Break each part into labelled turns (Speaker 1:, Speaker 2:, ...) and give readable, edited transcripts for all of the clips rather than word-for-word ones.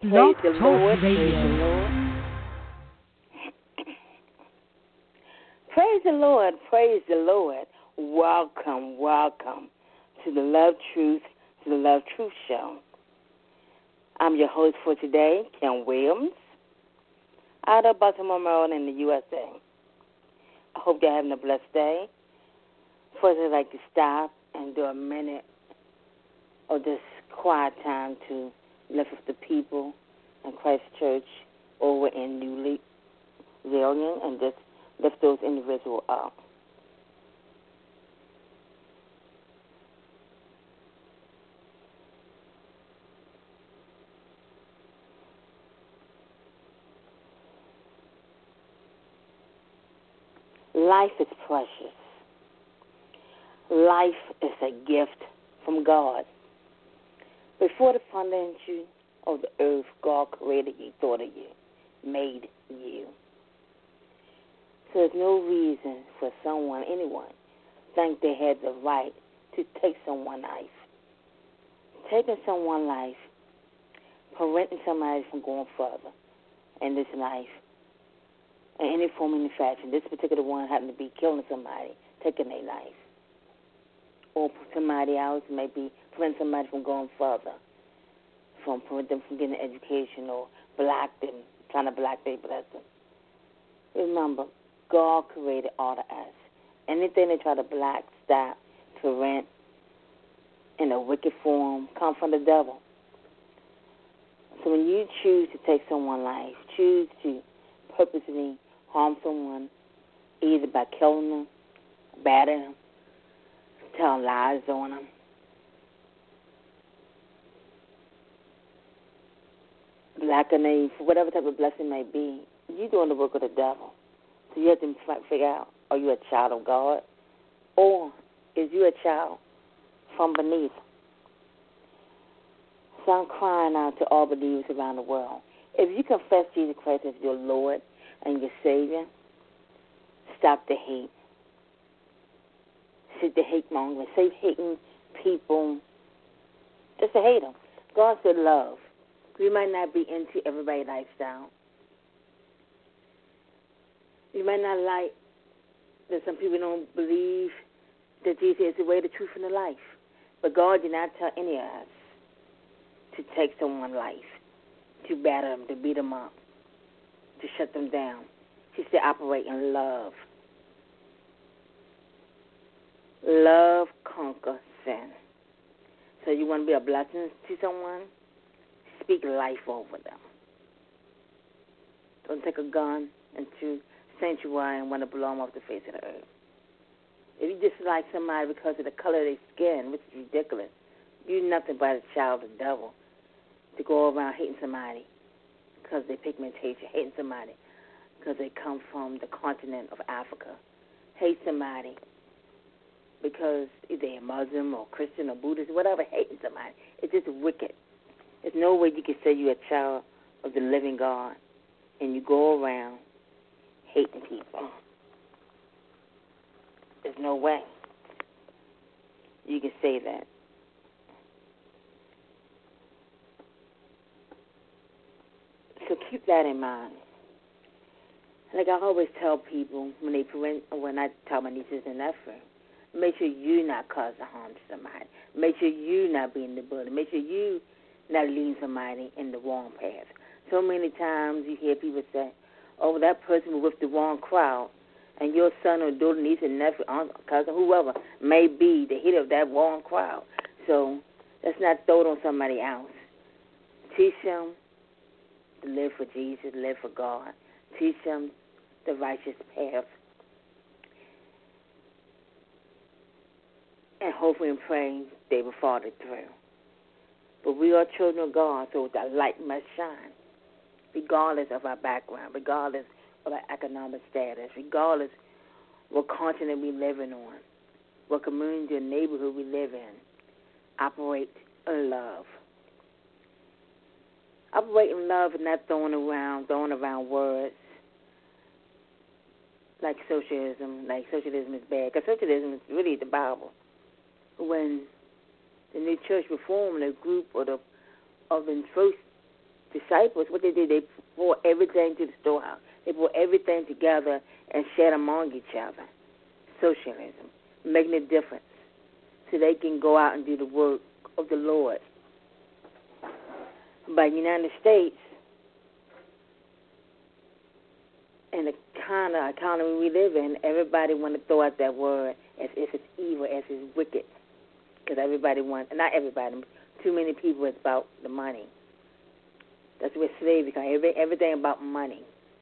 Speaker 1: Blog
Speaker 2: Praise the
Speaker 1: Talk
Speaker 2: Lord. Praise the
Speaker 1: Radio.
Speaker 2: Lord. Praise the Lord. Praise the Lord. Welcome, welcome to the Love Truth, to the Love Truth Show. I'm your host for today, Kim Williams, out of Baltimore, Maryland, in the USA. I hope you're having a blessed day. First, I'd like to stop and do a minute of this quiet time to lift up the people in Christ Church over in New Zealand and just lift those individuals up. Life is precious. Life is a gift from God. Before the foundation of the earth, God created you, thought of you, made you. So there's no reason for someone, anyone, think they had the right to take someone's life. Taking someone's life, preventing somebody from going further in this life, in any form and fashion. This particular one happened to be killing somebody, taking their life. Or somebody else, maybe prevent somebody from going further, from prevent them from getting an education or block them, trying to block their blessing. Remember, God created all of us. Anything they try to block, stop, prevent in a wicked form come from the devil. So when you choose to take someone's life, choose to purposely harm someone, either by killing them, battering them, telling lies on them, blacking them, for whatever type of blessing may be, you're doing the work of the devil. So you have to figure out, are you a child of God, or is you a child from beneath? So I'm crying out to all believers around the world. If you confess Jesus Christ as your Lord and your Savior, stop the hate. Sit the hate mongering. Say hating people just to hate them. God said love. We might not be into everybody's lifestyle. You might not like that some people don't believe that Jesus is the way, the truth, and the life. But God did not tell any of us to take someone's life, to batter them, to beat them up, to shut them down. He said operate in love. Love conquers sin. So you want to be a blessing to someone? Speak life over them. Don't take a gun into sanctuary and want to blow them off the face of the earth. If you dislike somebody because of the color of their skin, which is ridiculous, you're nothing but a child of the devil to go around hating somebody because of their pigmentation, hating somebody because they come from the continent of Africa. Hate somebody because they're Muslim or Christian or Buddhist, whatever, hating somebody. It's just wicked. There's no way you can say you're a child of the living God and you go around hating people. There's no way you can say that. So keep that in mind. Like I always tell people when I tell my nieces and nephews, make sure you not cause harm to somebody. Make sure you not be in the bully. Make sure you not leading somebody in the wrong path. So many times you hear people say, oh, that person was with the wrong crowd, and your son or daughter, niece and nephew, aunt, cousin, whoever may be the hit of that wrong crowd. So let's not throw it on somebody else. Teach them to live for Jesus, live for God. Teach them the righteous path. And hopefully and pray they will follow through. But we are children of God, so the light must shine, regardless of our background, regardless of our economic status, regardless what continent we living on, what community or neighborhood we live in. Operate in love. Operate in love and not throwing around words like socialism. Like socialism is bad, because socialism is really the Bible. When the new church reformed, the group of the first disciples, what they did, they brought everything to the storehouse. They brought everything together and shared among each other. Socialism, making a difference so they can go out and do the work of the Lord. But the United States, and the kind of economy we live in, everybody want to throw out that word as if it's evil, as it's wicked. Because everybody wants, not everybody, too many people, it's about the money. That's where slavery comes. Everything about money.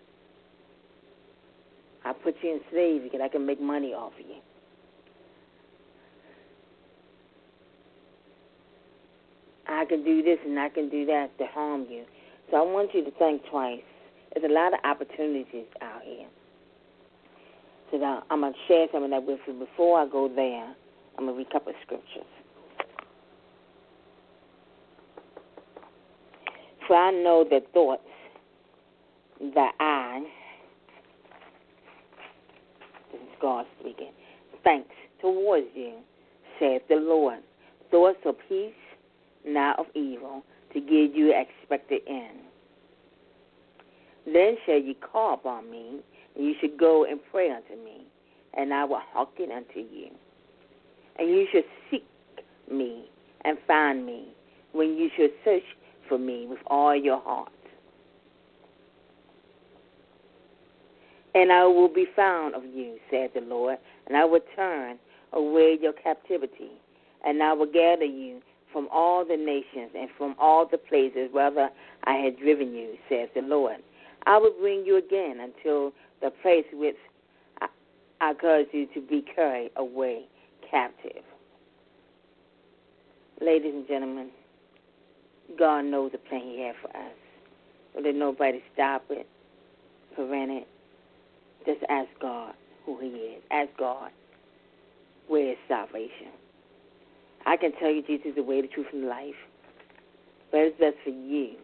Speaker 2: I put you in slavery because I can make money off of you. I can do this and I can do that to harm you. So I want you to think twice. There's a lot of opportunities out here. So now I'm going to share some of that with you. Before I go there, I'm going to read a couple of scriptures. For I know the thoughts that this is God speaking, thanks towards you, saith the Lord, thoughts of peace, not of evil, to give you expected end. Then shall ye call upon me, and you should go and pray unto me, and I will hearken unto you. And you should seek me and find me, when you should search for me with all your heart. And I will be found of you, said the Lord, and I will turn away your captivity, and I will gather you from all the nations and from all the places whither I had driven you, says the Lord. I will bring you again until the place which I caused you to be carried away captive. Ladies and gentlemen, God knows the plan He has for us. But let nobody stop it, prevent it. Just ask God who He is. Ask God where is salvation. I can tell you Jesus is the way, the truth, and the life. But it's best for you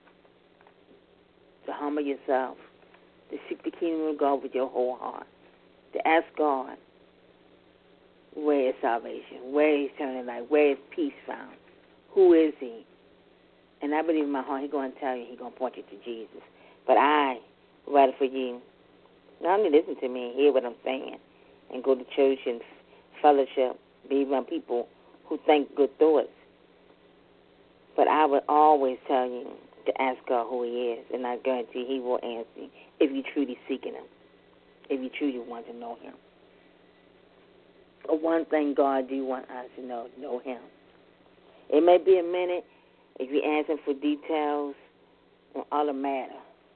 Speaker 2: to humble yourself, to seek the kingdom of God with your whole heart, to ask God where is salvation, where is eternal life, where is peace found, who is He. And I believe in my heart He's going to tell you, He's going to point you to Jesus. But I, rather for you, not only listen to me and hear what I'm saying and go to church and fellowship, be around people who think good thoughts, but I would always tell you to ask God who He is, and I guarantee He will answer you if you truly seeking Him, if you truly want to know Him. But one thing God do want us to know Him. It may be a minute if you ask Him for details on other matter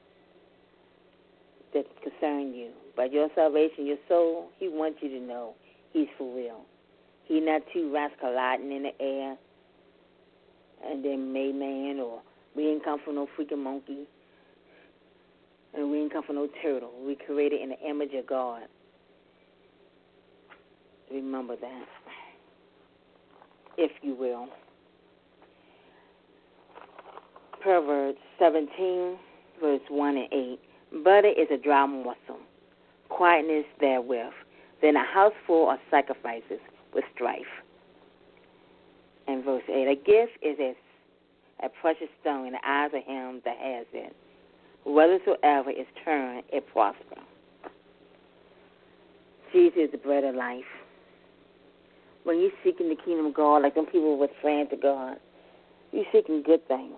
Speaker 2: that concern you. But your salvation, your soul, He wants you to know He's for real. He's not too rascalating in the air and then made man, or we ain't come from no freaking monkey, and we ain't come from no turtle. We created in the image of God. Remember that, if you will. Proverbs 17, verse 1 and 8. Butter is a dry morsel, quietness therewith, than a house full of sacrifices with strife. And verse 8. A gift is as a precious stone in the eyes of him that has it. Whithersoever is turned, it prospers. Jesus is the bread of life. When you're seeking the kingdom of God, like them people were praying to God, you're seeking good things.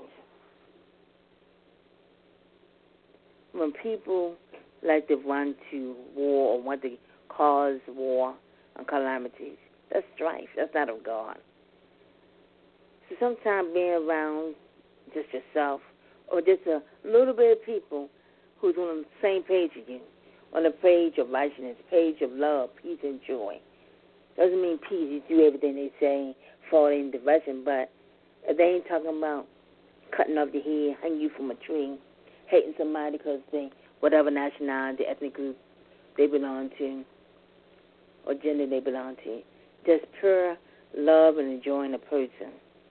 Speaker 2: When people like to run to war or want to cause war and calamities, that's strife. That's not of God. So sometimes being around just yourself or just a little bit of people who's on the same page as you, on the page of righteousness, page of love, peace, and joy. Doesn't mean peace, you do everything they say, fall in direction, but if they ain't talking about cutting off your head, hanging you from a tree, hating somebody because they, whatever nationality, ethnic group they belong to, or gender they belong to, just pure love and enjoying a person.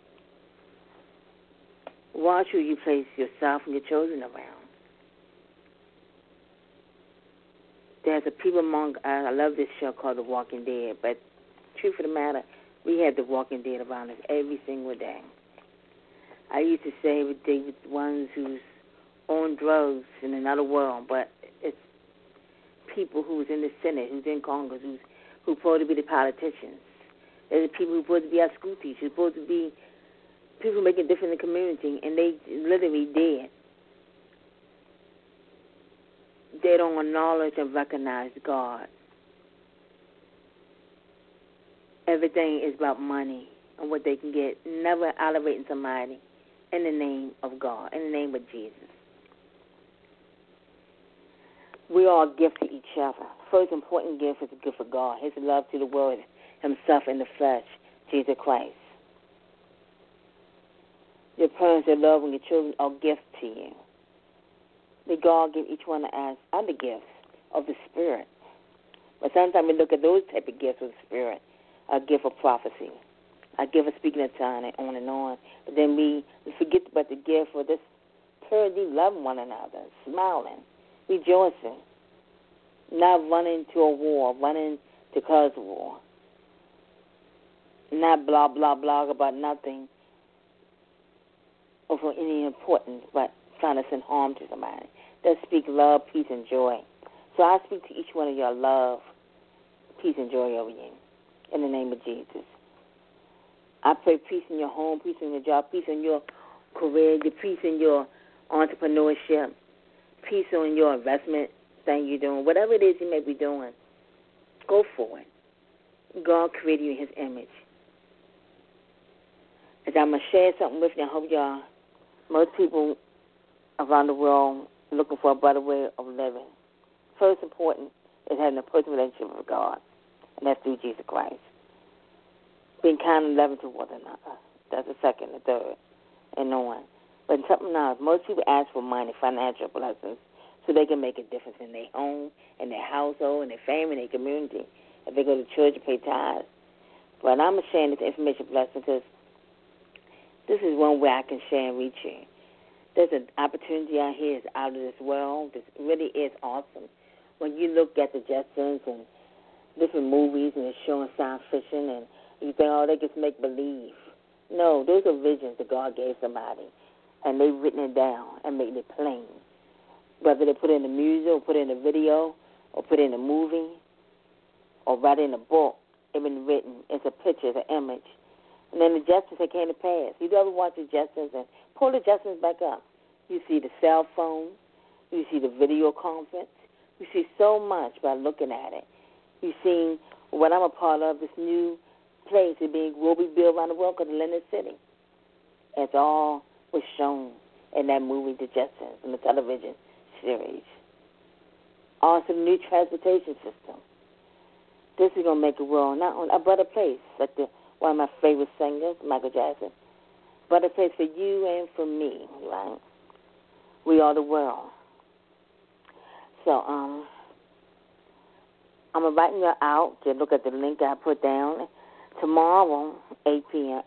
Speaker 2: Watch who you place yourself and your children around. There's a people among, I love this show called The Walking Dead, but truth of the matter, we have The Walking Dead around us every single day. I used to say they were the ones who's on drugs in another world, but it's people who's in the Senate, who's in Congress, who's supposed to be the politicians. They're the people who's supposed to be our school teachers, supposed to be people making a difference in the community, and they literally dead. They don't acknowledge and recognize God. Everything is about money and what they can get, never elevating somebody in the name of God, in the name of Jesus. We all give to each other. The first important gift is a gift of God, His love to the world, Himself in the flesh, Jesus Christ. Your parents, your love, and your children are gifts to you. That God give each one of us other gifts of the Spirit. But sometimes we look at those type of gifts of the Spirit, a gift of prophecy, a gift of speaking in tongues, and on. But then we forget about the gift of this purity, loving one another, smiling, rejoicing, not running to a war, running to cause a war, not blah, blah, blah about nothing or for any importance, but trying to send harm to somebody. Let's speak love, peace, and joy. So I speak to each one of y'all love, peace, and joy over you in the name of Jesus. I pray peace in your home, peace in your job, peace in your career, peace in your entrepreneurship, peace on your investment thing you're doing. Whatever it is you may be doing, go for it. God created you in His image. As I'm going to share something with you, I hope y'all, most people around the world are looking for a better way of living. First important is having a personal relationship with God, and that's through Jesus Christ. Being kind and loving to one another. That's the second, the third, and on. But something else, most people ask for money, financial blessings, so they can make a difference in their home, in their household, in their family, in their community. If they go to church and pay tithes. But I'm sharing this information blessing because this is one way I can share and reach you. There's an opportunity out here that's out of this world. This really is awesome. When you look at the Jetsons and different movies and it's showing science fiction and you think, oh, they just make believe. No, those are visions that God gave somebody, and they've written it down and made it plain. Whether they put it in the music or put it in a video or put it in a movie or write it in a book, it's been written. It's a picture, it's an image. And then the Jetsons, they came to pass. You ever watch the Jetsons and pull the Jetsons back up? You see the cell phone. You see the video conference. You see so much by looking at it. You've seen what I'm a part of, this new place that will be built around the world called Atlantic City. It's all was shown in that movie, The Jetsons, in the television series. Also, the new transportation system. This is going to make the world not only a better place, like one of my favorite singers, Michael Jackson, but a place for you and for me, right? We are the world. So, I'm inviting you out to look at the link I put down. Tomorrow, 3:30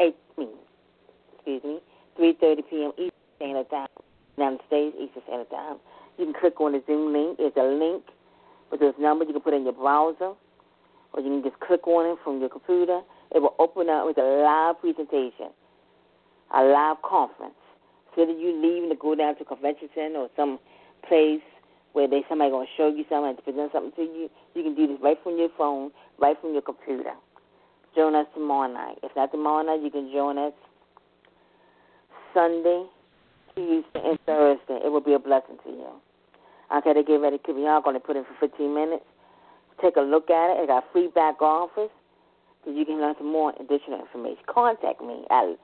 Speaker 2: p.m. Eastern Standard Time, United States, Eastern Standard Time. You can click on the Zoom link. It's a link with those numbers you can put in your browser, or you can just click on it from your computer. It will open up with a live presentation, a live conference. So that you leaving to go down to a convention center or some place where somebody going to show you something, to present something to you, you can do this right from your phone, right from your computer. Join us tomorrow night. If not tomorrow night, you can join us Sunday, Tuesday, and Thursday. It will be a blessing to you. Okay, they get ready. We are going to put in for 15 minutes. Take a look at it. It got free back office, so you can learn some more additional information. Contact me at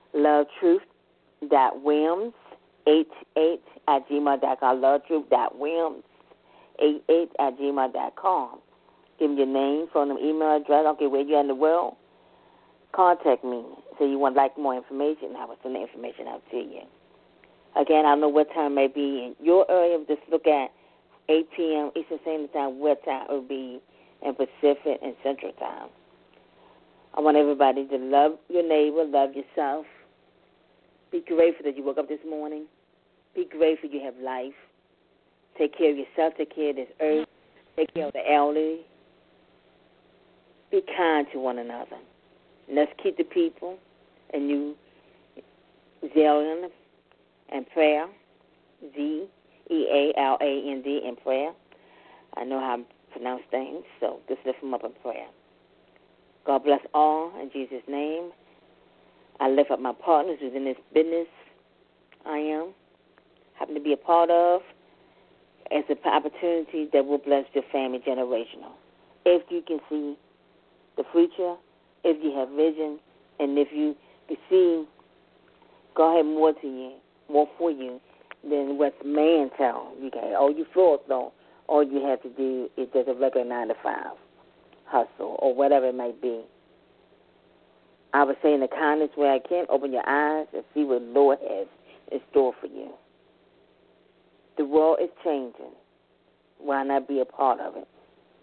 Speaker 2: lovetruth.williams88@gmail.com. lovetruth.williams88@gmail.com. Give me your name, phone number, email address. Okay, where you at in the world? Contact me. So you want more information, I will send the information out to you. Again, I don't know what time it may be in your area. Just look at 8 p.m. Eastern Standard Time, what time it will be in Pacific and Central Time. I want everybody to love your neighbor, love yourself. Be grateful that you woke up this morning. Be grateful you have life. Take care of yourself. Take care of this earth. Take care of the elderly. Be kind to one another. Let's keep the people and you Zealand and prayer, Zealand in prayer. I know how to pronounce things, so just lift them up in prayer. God bless all in Jesus' name. I lift up my partners who's in this business I happen to be a part of. It's an opportunity that will bless your family generational. If you can see the future, if you have vision, and if you can see God had more to you, more for you than what man tells you. You feel as though all you have to do is just a regular 9-to-5 hustle or whatever it might be. I would say in the kindest way I can, open your eyes and see what the Lord has in store for you. The world is changing. Why not be a part of it?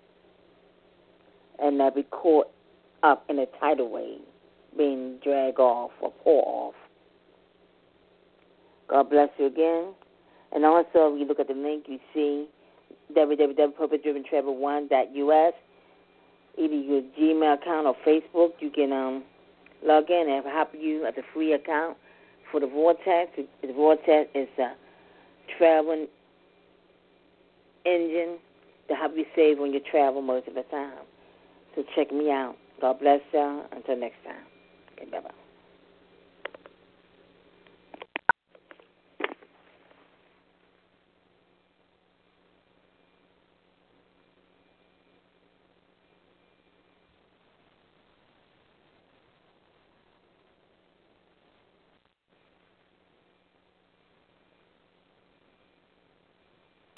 Speaker 2: And not be caught up in a tidal wave, being dragged off or pulled off. God bless you again. And also, if you look at the link, you see www.purposedriventravel1.us. Either your Gmail account or Facebook, you can log in and help you at the free account for the Vortex. The Vortex is a traveling engine to help you save on your travel most of the time. So check me out. God bless y'all. Until next time. Okay, bye-bye.